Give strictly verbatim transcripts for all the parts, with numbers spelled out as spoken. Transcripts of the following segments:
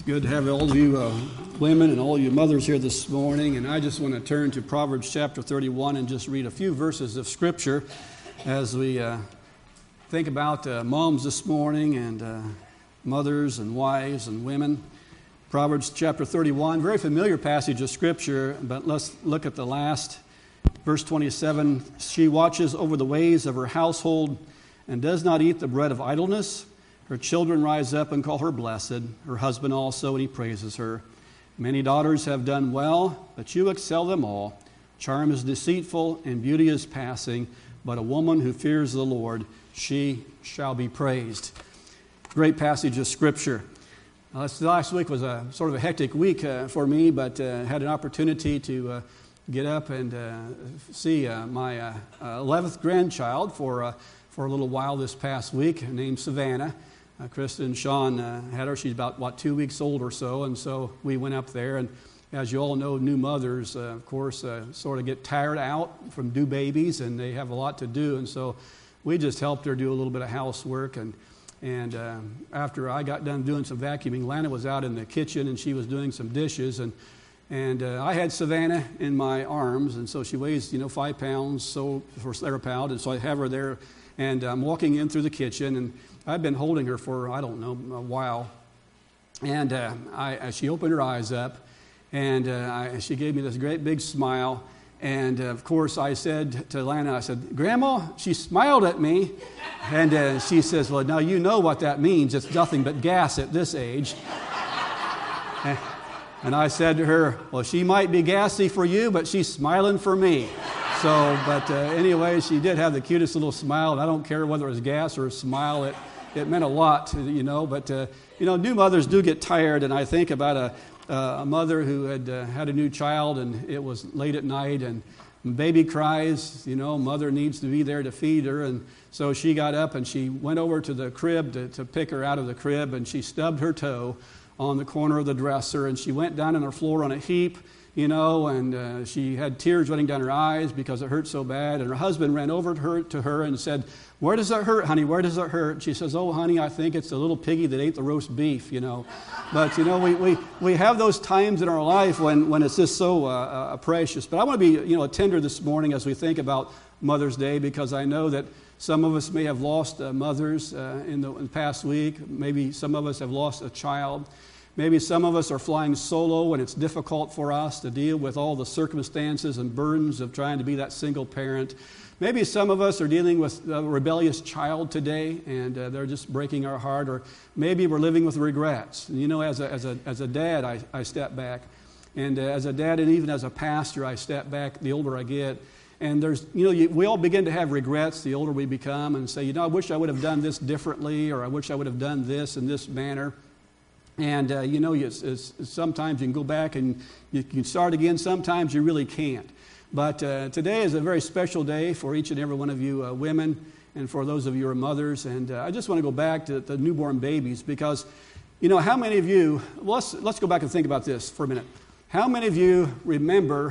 Good to have all of you uh, women and all you mothers here this morning. And I just want to turn to Proverbs chapter thirty-one and just read a few verses of Scripture as we uh, think about uh, moms this morning and uh, mothers and wives and women. Proverbs chapter thirty-one, very familiar passage of Scripture, but let's look at the last verse twenty-seven. She watches over the ways of her household and does not eat the bread of idleness. Her children rise up and call her blessed, her husband also, and he praises her. Many daughters have done well, but you excel them all. Charm is deceitful, and beauty is passing, but a woman who fears the Lord, she shall be praised. Great passage of Scripture. Uh, this last week was a sort of a hectic week uh, for me, but uh, had an opportunity to uh, get up and uh, see uh, my uh, eleventh grandchild for, uh, for a little while this past week, named Savannah. Uh, Krista and Sean uh, had her. She's about, what, two weeks old or so, and so we went up there. And as you all know, new mothers, uh, of course, uh, sort of get tired out from new babies, and they have a lot to do. And so we just helped her do a little bit of housework. And and uh, after I got done doing some vacuuming, Lana was out in the kitchen, and she was doing some dishes. And and uh, I had Savannah in my arms, and so she weighs, you know, five pounds so for every pound. And so I have her there, and I'm walking in through the kitchen, and I've been holding her for, I don't know, a while. And uh, I, she opened her eyes up, and uh, I, she gave me this great big smile. And, uh, of course, I said to Lana, I said, Grandma, she smiled at me. And uh, she says, well, now you know what that means. It's nothing but gas at this age. and, and I said to her, well, she might be gassy for you, but she's smiling for me. So, but uh, anyway, she did have the cutest little smile. And I don't care whether it was gas or a smile. It It meant a lot, you know, but, uh, you know, new mothers do get tired, and I think about a, uh, a mother who had uh, had a new child, and it was late at night, and baby cries, you know, mother needs to be there to feed her, and so she got up, and she went over to the crib to, to pick her out of the crib, and she stubbed her toe on the corner of the dresser, and she went down on her floor on a heap, you know, and uh, she had tears running down her eyes because it hurt so bad, and her husband ran over to her, to her and said, where does it hurt, honey? Where does it hurt? She says, oh, honey, I think it's the little piggy that ate the roast beef, you know. But, you know, we, we, we have those times in our life when, when it's just so uh, uh, precious. But I want to be, you know, tender this morning as we think about Mother's Day, because I know that some of us may have lost uh, mothers uh, in, the, in the past week. Maybe some of us have lost a child. Maybe some of us are flying solo, and it's difficult for us to deal with all the circumstances and burdens of trying to be that single parent. Maybe some of us are dealing with a rebellious child today, and uh, they're just breaking our heart. Or maybe we're living with regrets. And you know, as a as a as a dad, I, I step back, and uh, as a dad, and even as a pastor, I step back. The older I get, and there's you know, you, we all begin to have regrets the older we become, and say, you know, I wish I would have done this differently, or I wish I would have done this in this manner. And, uh, you know, it's, it's, sometimes you can go back and you can start again. Sometimes you really can't. But uh, today is a very special day for each and every one of you uh, women and for those of you who are mothers. And uh, I just want to go back to the newborn babies because, you know, how many of you, let's, let's go back and think about this for a minute. How many of you remember,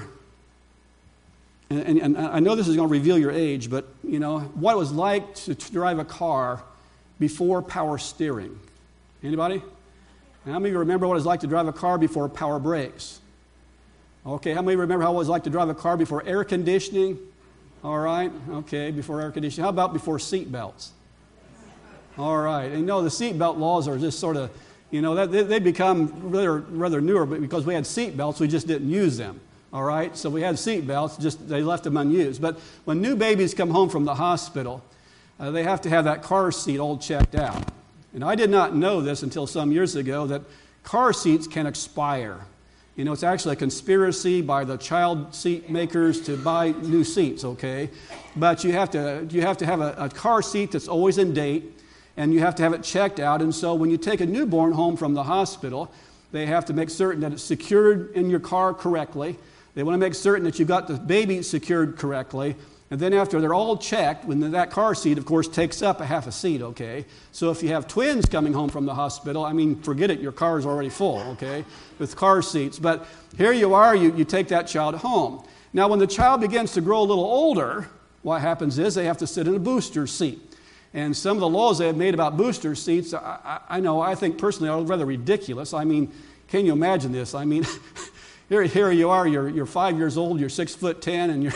and, and, and I know this is going to reveal your age, but, you know, what it was like to, to drive a car before power steering? Anybody? How many of you remember what it was like to drive a car before power brakes? Okay, how many of you remember how it was like to drive a car before air conditioning? All right, okay, before air conditioning. How about before seat belts? All right, and you know, the seat belt laws are just sort of, you know, that, they, they become rather, rather newer, but because we had seat belts, we just didn't use them. All right, so we had seat belts, just they left them unused. But when new babies come home from the hospital, uh, they have to have that car seat all checked out. And I did not know this until some years ago, that car seats can expire. You know, it's actually a conspiracy by the child seat makers to buy new seats, okay? But you have to you have to have a, a car seat that's always in date, and you have to have it checked out. And so when you take a newborn home from the hospital, they have to make certain that it's secured in your car correctly. They want to make certain that you've got the baby secured correctly. And then after they're all checked, when that car seat, of course, takes up a half a seat, okay? So if you have twins coming home from the hospital, I mean, forget it, your car is already full, okay, with car seats. But here you are, you, you take that child home. Now, when the child begins to grow a little older, what happens is they have to sit in a booster seat. And some of the laws they have made about booster seats, I, I, I know, I think personally are rather ridiculous. I mean, can you imagine this? I mean, here, here you are, you're, you're five years old, you're six foot ten, and you're...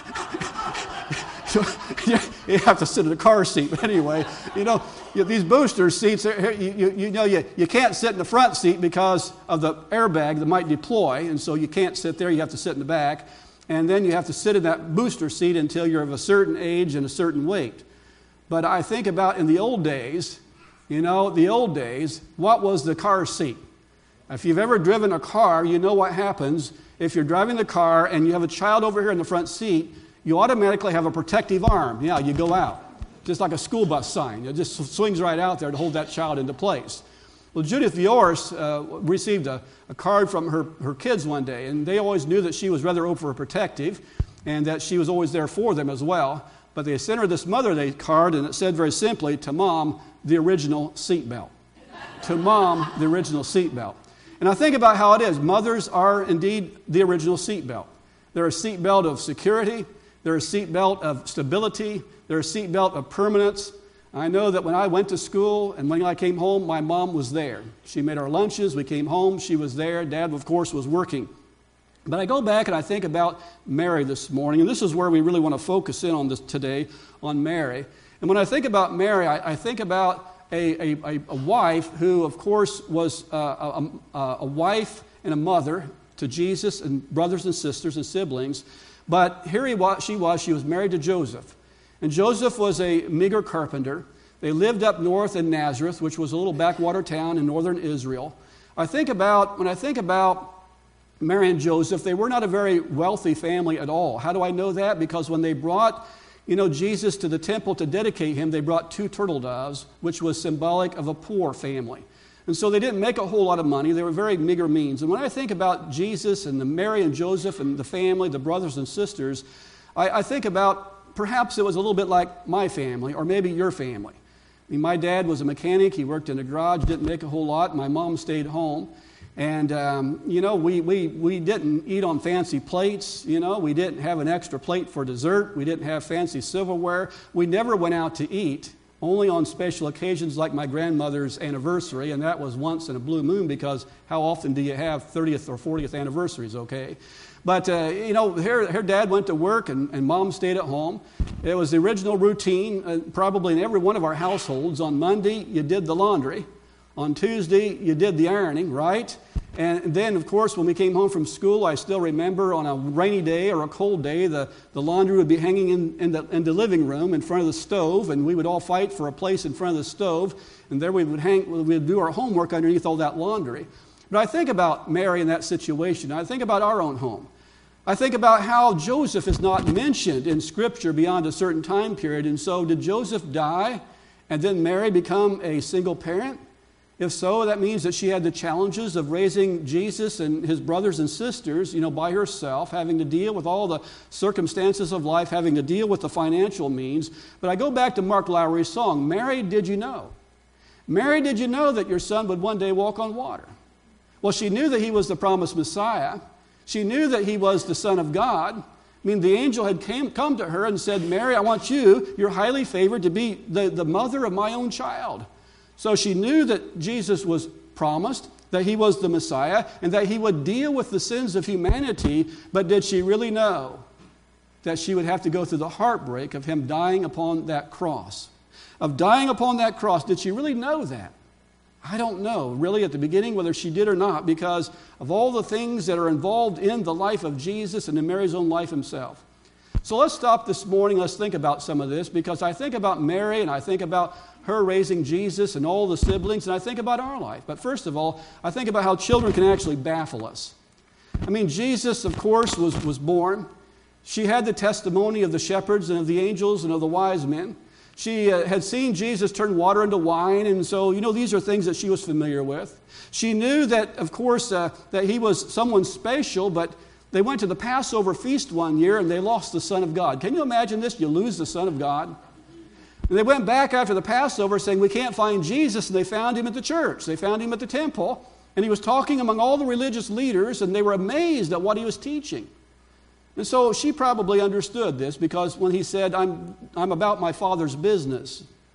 So you have to sit in a car seat. But anyway, you know, you, these booster seats, you, you, you know, you, you can't sit in the front seat because of the airbag that might deploy, and so you can't sit there. You have to sit in the back. And then you have to sit in that booster seat until you're of a certain age and a certain weight. But I think about in the old days, you know, the old days, what was the car seat? If you've ever driven a car, you know what happens. If you're driving the car and you have a child over here in the front seat, you automatically have a protective arm. Yeah, you go out. Just like a school bus sign. It just swings right out there to hold that child into place. Well, Judith Viors uh, received a, a card from her, her kids one day, and they always knew that she was rather overprotective and that she was always there for them as well. But they sent her this Mother Day card, and it said very simply, to Mom, the original seatbelt. To Mom, the original seatbelt. And I think about how it is. Mothers are indeed the original seatbelt. They're a seatbelt of security. They're a seatbelt of stability. They're a seatbelt of permanence. I know that when I went to school and when I came home, my mom was there. She made our lunches. We came home. She was there. Dad, of course, was working. But I go back and I think about Mary this morning, and this is where we really want to focus in on this today, on Mary. And when I think about Mary, I, I think about a, a, a wife who, of course, was uh, a, a, a wife and a mother to Jesus and brothers and sisters and siblings. But here he was, she was, she was married to Joseph. And Joseph was a meager carpenter. They lived up north in Nazareth, which was a little backwater town in northern Israel. I think about, when I think about Mary and Joseph, they were not a very wealthy family at all. How do I know that? Because when they brought, you know, Jesus to the temple to dedicate him, they brought two turtle doves, which was symbolic of a poor family. And so they didn't make a whole lot of money. They were very meager means. And when I think about Jesus and the Mary and Joseph and the family, the brothers and sisters, I, I think about perhaps it was a little bit like my family or maybe your family. I mean, my dad was a mechanic. He worked in a garage, didn't make a whole lot. My mom stayed home. And, um, you know, we, we, we didn't eat on fancy plates. You know, we didn't have an extra plate for dessert. We didn't have fancy silverware. We never went out to eat. Only on special occasions like my grandmother's anniversary, and that was once in a blue moon because how often do you have thirtieth or fortieth anniversaries, okay? But, uh, you know, her, her dad went to work and, and mom stayed at home. It was the original routine, uh, probably in every one of our households. On Monday, you did the laundry. On Tuesday, you did the ironing, right? And then, of course, when we came home from school, I still remember on a rainy day or a cold day, the, the laundry would be hanging in, in, the, in the living room in front of the stove, and we would all fight for a place in front of the stove, and there we would hang, we would do our homework underneath all that laundry. But I think about Mary in that situation. I think about our own home. I think about how Joseph is not mentioned in Scripture beyond a certain time period, and so did Joseph die and then Mary become a single parent? If so, that means that she had the challenges of raising Jesus and his brothers and sisters, you know, by herself, having to deal with all the circumstances of life, having to deal with the financial means. But I go back to Mark Lowry's song, Mary, did you know? Mary, did you know that your son would one day walk on water? Well, she knew that he was the promised Messiah. She knew that he was the Son of God. I mean, the angel had came, come to her and said, Mary, I want you, you're highly favored, to be the, the mother of my own child. So she knew that Jesus was promised, that he was the Messiah, and that he would deal with the sins of humanity, but did she really know that she would have to go through the heartbreak of him dying upon that cross? Of dying upon that cross, did she really know that? I don't know, really, at the beginning, whether she did or not, because of all the things that are involved in the life of Jesus and in Mary's own life himself. So let's stop this morning. Let's think about some of this, because I think about Mary and I think about her raising Jesus and all the siblings, and I think about our life. But first of all, I think about how children can actually baffle us. I mean, Jesus, of course, was, was born. She had the testimony of the shepherds and of the angels and of the wise men. She uh, had seen Jesus turn water into wine, and so, you know, these are things that she was familiar with. She knew that, of course, uh, that he was someone special, but they went to the Passover feast one year and they lost the Son of God. Can you imagine this? You lose the Son of God. And they went back after the Passover saying, we can't find Jesus, and they found him at the church. They found him at the temple, and he was talking among all the religious leaders, and they were amazed at what he was teaching. And so she probably understood this, because when he said, I'm, I'm about my Father's business,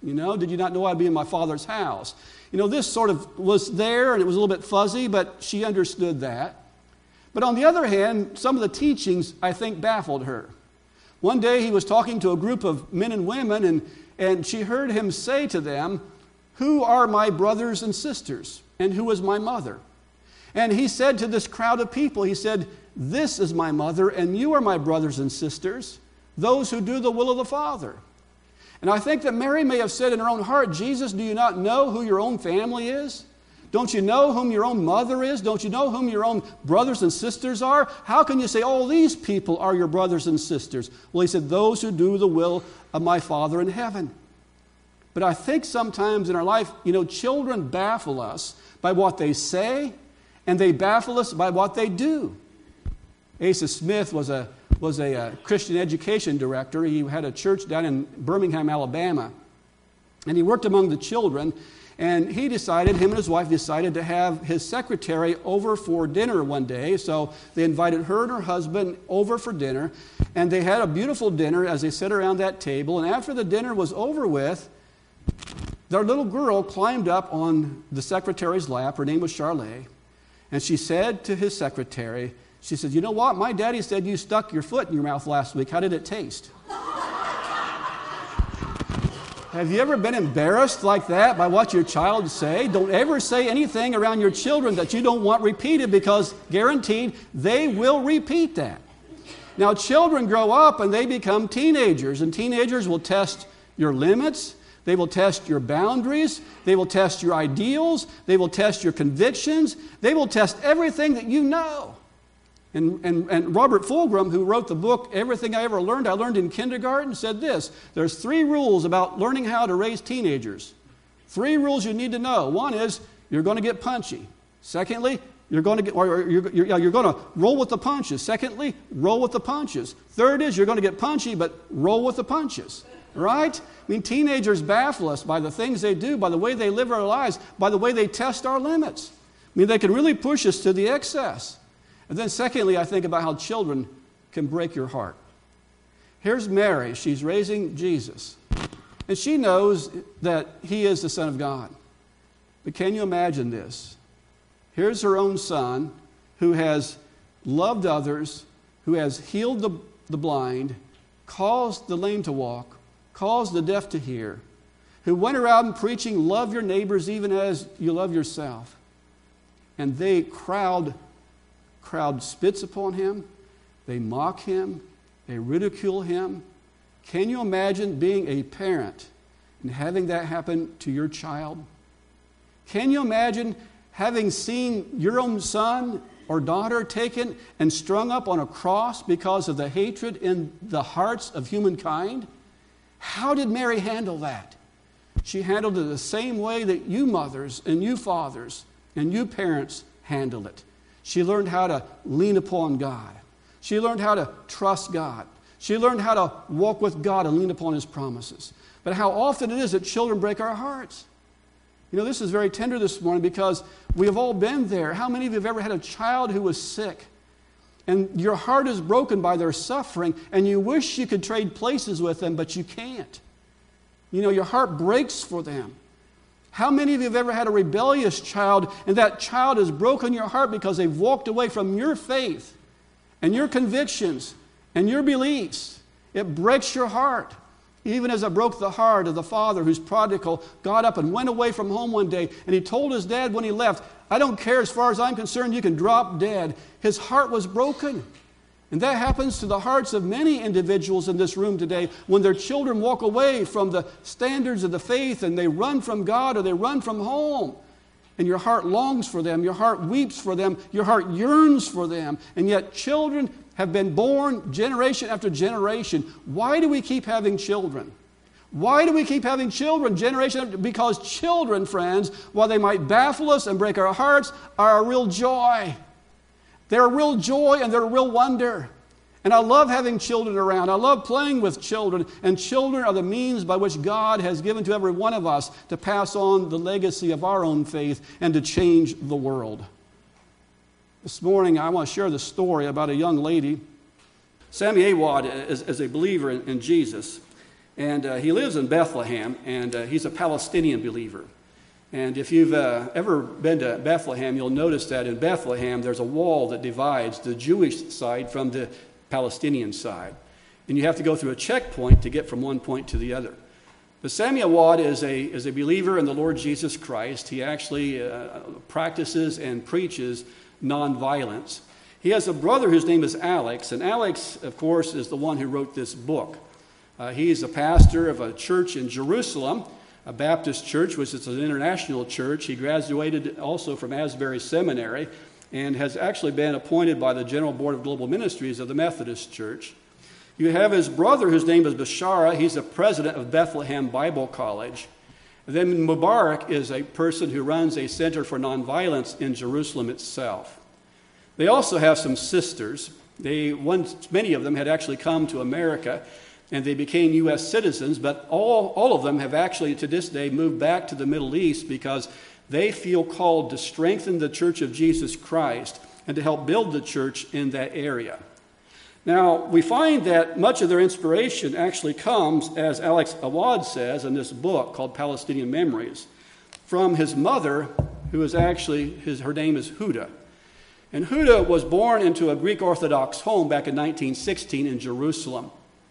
You know, did you not know I'd be in my Father's house? You know, this sort of was there, and it was a little bit fuzzy, but she understood that. But on the other hand, some of the teachings, I think, baffled her. One day he was talking to a group of men and women, and, and she heard him say to them, "Who are my brothers and sisters, and who is my mother?" And he said to this crowd of people, he said, "This is my mother, and you are my brothers and sisters, those who do the will of the Father." And I think that Mary may have said in her own heart, "Jesus, do you not know who your own family is? Don't you know whom your own mother is? Don't you know whom your own brothers and sisters are? How can you say, all these people are your brothers and sisters?" Well, he said, "Those who do the will of my Father in heaven." But I think sometimes in our life, you know, children baffle us by what they say, and they baffle us by what they do. Asa Smith was a was a, a Christian education director. He had a church down in Birmingham, Alabama, and he worked among the children. And he decided, him and his wife decided to have his secretary over for dinner one day. So they invited her and her husband over for dinner, and they had a beautiful dinner as they sat around that table. And after the dinner was over with, their little girl climbed up on the secretary's lap. Her name was Charlotte. And she said to his secretary, she said, "You know what? My daddy said you stuck your foot in your mouth last week. How did it taste?" Have you ever been embarrassed like that by what your child say? Don't ever say anything around your children that you don't want repeated, because guaranteed they will repeat that. Now, children grow up and they become teenagers, and teenagers will test your limits. They will test your boundaries. They will test your ideals. They will test your convictions. They will test everything that you know. And, and, and Robert Fulghum, who wrote the book, Everything I Ever Learned, I Learned in Kindergarten, said this: there's three rules about learning how to raise teenagers. Three rules you need to know. One is you're going to get punchy. Secondly, you're going to get, or you're, you're, you're going to roll with the punches. Secondly, roll with the punches. Third is you're going to get punchy, but roll with the punches. Right? I mean, teenagers baffle us by the things they do, by the way they live our lives, by the way they test our limits. I mean, they can really push us to the excess. And then secondly, I think about how children can break your heart. Here's Mary. She's raising Jesus. And she knows that he is the Son of God. But can you imagine this? Here's her own son who has loved others, who has healed the, the blind, caused the lame to walk, caused the deaf to hear, who went around preaching, love your neighbors even as you love yourself. And they crowd crowd spits upon him, they mock him, they ridicule him. Can you imagine being a parent and having that happen to your child? Can you imagine having seen your own son or daughter taken and strung up on a cross because of the hatred in the hearts of humankind? How did Mary handle that? She handled it the same way that you mothers and you fathers and you parents handle it. She learned how to lean upon God. She learned how to trust God. She learned how to walk with God and lean upon his promises. But how often it is that children break our hearts. You know, this is very tender this morning because we have all been there. How many of you have ever had a child who was sick and your heart is broken by their suffering and you wish you could trade places with them, but you can't? You know, your heart breaks for them. How many of you have ever had a rebellious child and that child has broken your heart because they've walked away from your faith and your convictions and your beliefs? It breaks your heart. Even as it broke the heart of the father whose prodigal got up and went away from home one day, and he told his dad when he left, "I don't care, as far as I'm concerned, you can drop dead." His heart was broken. And that happens to the hearts of many individuals in this room today when their children walk away from the standards of the faith and they run from God or they run from home. And your heart longs for them, your heart weeps for them, your heart yearns for them. And yet children have been born generation after generation. Why do we keep having children? Why do we keep having children generation after? Because children, friends, while they might baffle us and break our hearts, are a real joy. They're a real joy and they're a real wonder. And I love having children around. I love playing with children. And children are the means by which God has given to every one of us to pass on the legacy of our own faith and to change the world. This morning I want to share the story about a young lady. Sammy Awad is, is a believer in, in Jesus. And uh, he lives in Bethlehem, and uh, he's a Palestinian believer. And if you've uh, ever been to Bethlehem, you'll notice that in Bethlehem there's a wall that divides the Jewish side from the Palestinian side. And you have to go through a checkpoint to get from one point to the other. But Sami Awad is a, is a believer in the Lord Jesus Christ. He actually uh, practices and preaches nonviolence. He has a brother whose name is Alex, and Alex, of course, is the one who wrote this book. Uh, he's a pastor of a church in Jerusalem, a Baptist church, which is an international church. He graduated also from Asbury Seminary and has actually been appointed by the General Board of Global Ministries of the Methodist Church. You have his brother, whose name is Bashara. He's the president of Bethlehem Bible College. And then Mubarak is a person who runs a center for nonviolence in Jerusalem itself. They also have some sisters. They, once, many of them had actually come to America, and they became U S citizens, but all, all of them have actually, to this day, moved back to the Middle East because they feel called to strengthen the Church of Jesus Christ and to help build the church in that area. Now, we find that much of their inspiration actually comes, as Alex Awad says in this book called Palestinian Memories, from his mother, who is actually, his, her name is Huda. And Huda was born into a Greek Orthodox home back in nineteen sixteen in Jerusalem.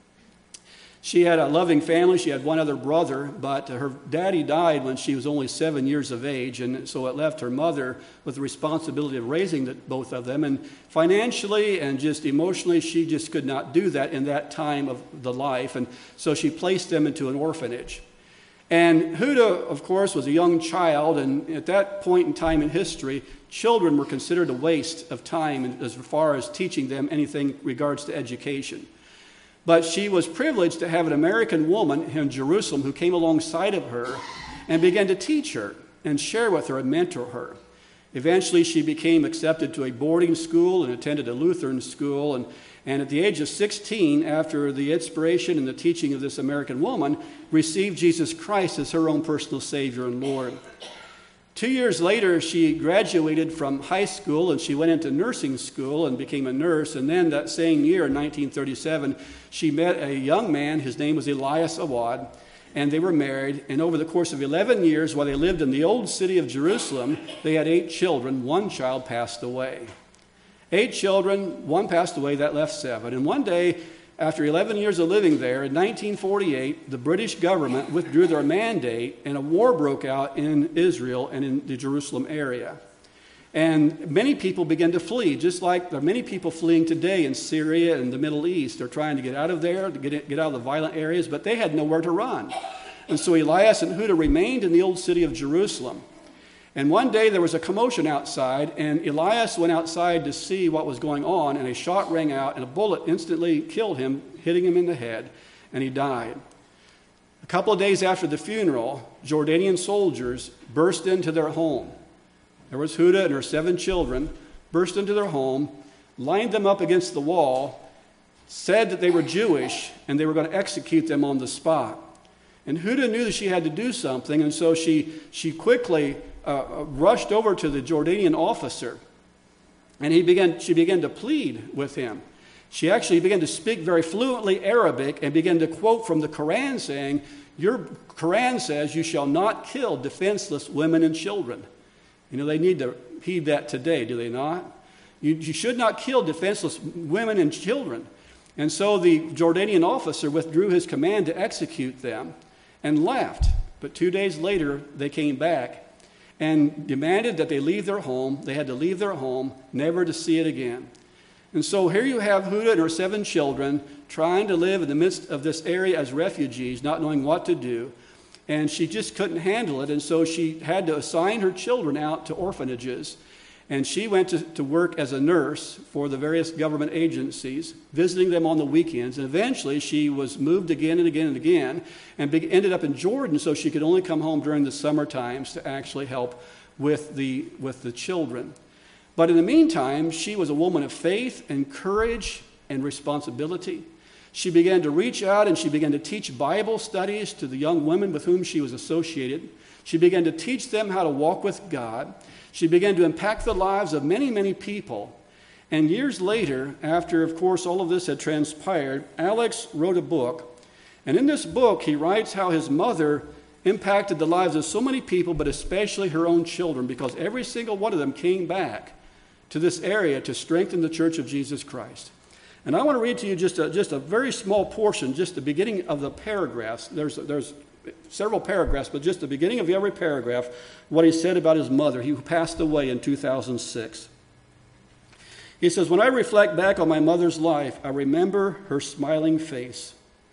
She had a loving family. She had one other brother, but her daddy died when she was only seven years of age, and so it left her mother with the responsibility of raising the, both of them. And financially and just emotionally, she just could not do that in that time of the life, and so she placed them into an orphanage. And Huda, of course, was a young child, and at that point in time in history, children were considered a waste of time as far as teaching them anything in regards to education. But she was privileged to have an American woman in Jerusalem who came alongside of her and began to teach her and share with her and mentor her. Eventually, she became accepted to a boarding school and attended a Lutheran school. And, and at the age of sixteen, after the inspiration and the teaching of this American woman, received Jesus Christ as her own personal Savior and Lord. Two years later, she graduated from high school and she went into nursing school and became a nurse. And then that same year, in nineteen thirty-seven, she met a young man. His name was Elias Awad, and they were married. And over the course of eleven years, while they lived in the old city of Jerusalem, they had eight children. One child passed away. Eight children, one passed away, that left seven. And one day, after eleven years of living there, in nineteen forty-eight, the British government withdrew their mandate and a war broke out in Israel and in the Jerusalem area. And many people began to flee, just like there are many people fleeing today in Syria and the Middle East. They're trying to get out of there, to get, get out of the violent areas, but they had nowhere to run. And so Elias and Huda remained in the old city of Jerusalem. And one day there was a commotion outside, and Elias went outside to see what was going on, and a shot rang out, and a bullet instantly killed him, hitting him in the head, and he died. A couple of days after the funeral, Jordanian soldiers burst into their home. There was Huda and her seven children, burst into their home, lined them up against the wall, said that they were Jewish, and they were going to execute them on the spot. And Huda knew that she had to do something, and so she, she quickly uh, rushed over to the Jordanian officer, and he began, she began to plead with him. She actually began to speak very fluently Arabic and began to quote from the Quran saying, "Your Quran says you shall not kill defenseless women and children." You know, they need to heed that today, do they not? You, you should not kill defenseless women and children. And so the Jordanian officer withdrew his command to execute them and left. But two days later, they came back and demanded that they leave their home. They had to leave their home, never to see it again. And so here you have Huda and her seven children trying to live in the midst of this area as refugees, not knowing what to do. And she just couldn't handle it, and so she had to assign her children out to orphanages. And she went to, to work as a nurse for the various government agencies, visiting them on the weekends. And eventually she was moved again and again and again and be, ended up in Jordan, so she could only come home during the summer times to actually help with the, with the children. But in the meantime, she was a woman of faith and courage and responsibility. She began to reach out and she began to teach Bible studies to the young women with whom she was associated. She began to teach them how to walk with God. She began to impact the lives of many, many people. And years later, after, of course, all of this had transpired, Alex wrote a book, And in this book, he writes how his mother impacted the lives of so many people, but especially her own children, because every single one of them came back to this area to strengthen the Church of Jesus Christ. And I want to read to you just a, just a very small portion, just the beginning of the paragraphs. There's, there's several paragraphs, but just the beginning of every paragraph, what he said about his mother. He passed away in two thousand six. He says, "When I reflect back on my mother's life, I remember her smiling face.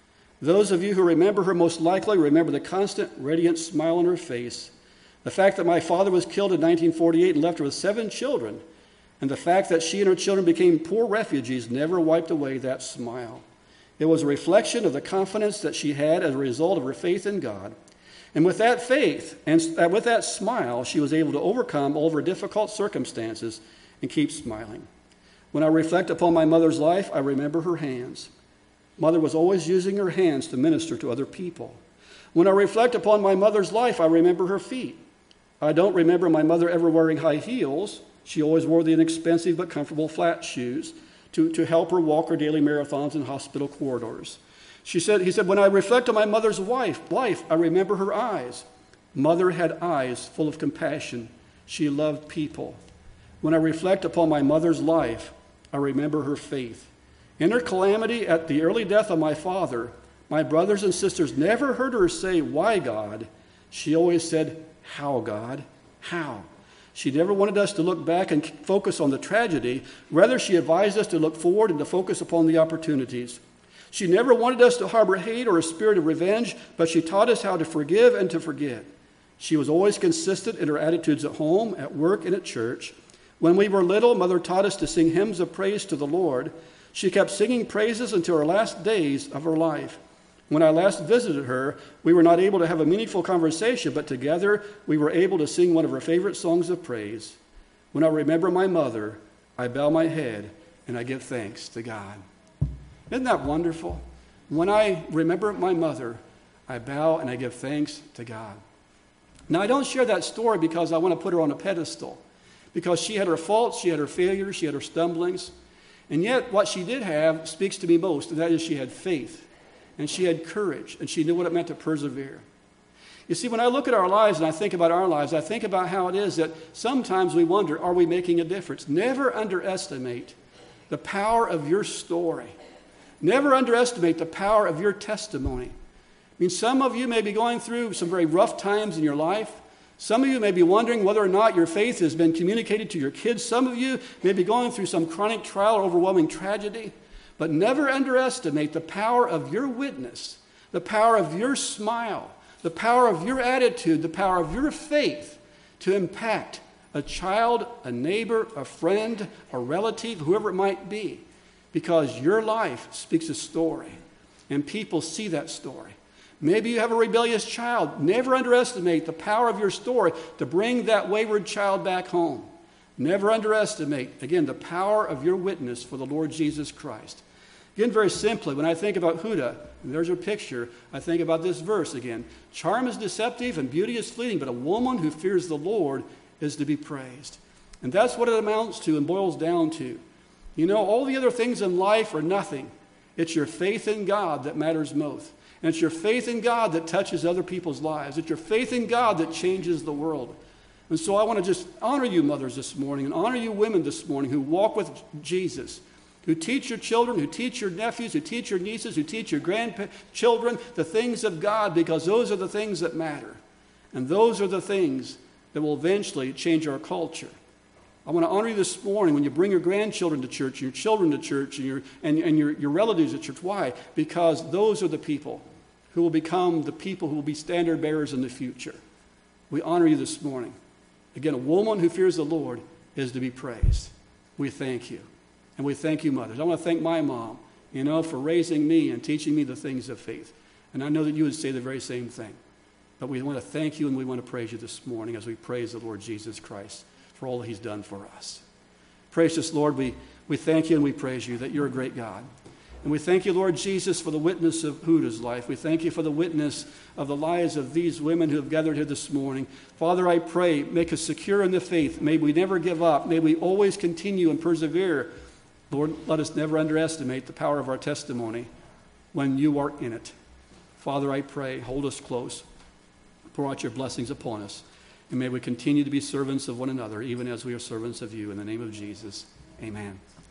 Those of you who remember her most likely remember the constant, radiant smile on her face. The fact that my father was killed in nineteen forty-eight and left her with seven children, and the fact that she and her children became poor refugees never wiped away that smile. It was a reflection of the confidence that she had as a result of her faith in God. And with that faith and with that smile, she was able to overcome all of her difficult circumstances and keep smiling. When I reflect upon my mother's life, I remember her hands. Mother was always using her hands to minister to other people. When I reflect upon my mother's life, I remember her feet. I don't remember my mother ever wearing high heels. She always wore the inexpensive but comfortable flat shoes to, to help her walk her daily marathons in hospital corridors. She said, he said, when I reflect on my mother's wife, life, I remember her eyes. Mother had eyes full of compassion. She loved people. When I reflect upon my mother's life, I remember her faith. In her calamity at the early death of my father, my brothers and sisters never heard her say, "Why, God?" She always said, "How, God? How?" She never wanted us to look back and focus on the tragedy. Rather, she advised us to look forward and to focus upon the opportunities. She never wanted us to harbor hate or a spirit of revenge, but she taught us how to forgive and to forget. She was always consistent in her attitudes at home, at work, and at church. When we were little, Mother taught us to sing hymns of praise to the Lord. She kept singing praises until her last days of her life. When I last visited her, we were not able to have a meaningful conversation, but together we were able to sing one of her favorite songs of praise. When I remember my mother, I bow my head and I give thanks to God. Isn't that wonderful? When I remember my mother, I bow and I give thanks to God. Now, I don't share that story because I want to put her on a pedestal, because she had her faults, she had her failures, she had her stumblings. And yet, what she did have speaks to me most, and that is she had faith, and she had courage, and she knew what it meant to persevere. You see, when I look at our lives and I think about our lives, I think about how it is that sometimes we wonder, are we making a difference? Never underestimate the power of your story. Never underestimate the power of your testimony. I mean, some of you may be going through some very rough times in your life. Some of you may be wondering whether or not your faith has been communicated to your kids. Some of you may be going through some chronic trial or overwhelming tragedy. But never underestimate the power of your witness, the power of your smile, the power of your attitude, the power of your faith to impact a child, a neighbor, a friend, a relative, whoever it might be. Because your life speaks a story, and people see that story. Maybe you have a rebellious child. Never underestimate the power of your story to bring that wayward child back home. Never underestimate, again, the power of your witness for the Lord Jesus Christ. Again, very simply, when I think about Huda, and there's her picture, I think about this verse again. Charm is deceptive and beauty is fleeting, but a woman who fears the Lord is to be praised. And that's what it amounts to and boils down to. You know, all the other things in life are nothing. It's your faith in God that matters most. And it's your faith in God that touches other people's lives. It's your faith in God that changes the world. And so I want to just honor you mothers this morning and honor you women this morning who walk with Jesus, who teach your children, who teach your nephews, who teach your nieces, who teach your grandchildren the things of God, because those are the things that matter. And those are the things that will eventually change our culture. I want to honor you this morning when you bring your grandchildren to church, your children to church, and your, and, and your, your relatives to church. Why? Because those are the people who will become the people who will be standard bearers in the future. We honor you this morning. Again, a woman who fears the Lord is to be praised. We thank you. And we thank you, mothers. I want to thank my mom, you know, for raising me and teaching me the things of faith. And I know that you would say the very same thing. But we want to thank you and we want to praise you this morning as we praise the Lord Jesus Christ for all that he's done for us. Precious Lord, we, we thank you and we praise you that you're a great God. And we thank you, Lord Jesus, for the witness of Huda's life. We thank you for the witness of the lives of these women who have gathered here this morning. Father, I pray, make us secure in the faith. May we never give up. May we always continue and persevere. Lord, let us never underestimate the power of our testimony when you are in it. Father, I pray, hold us close. Pour out your blessings upon us. And may we continue to be servants of one another, even as we are servants of you. In the name of Jesus, amen.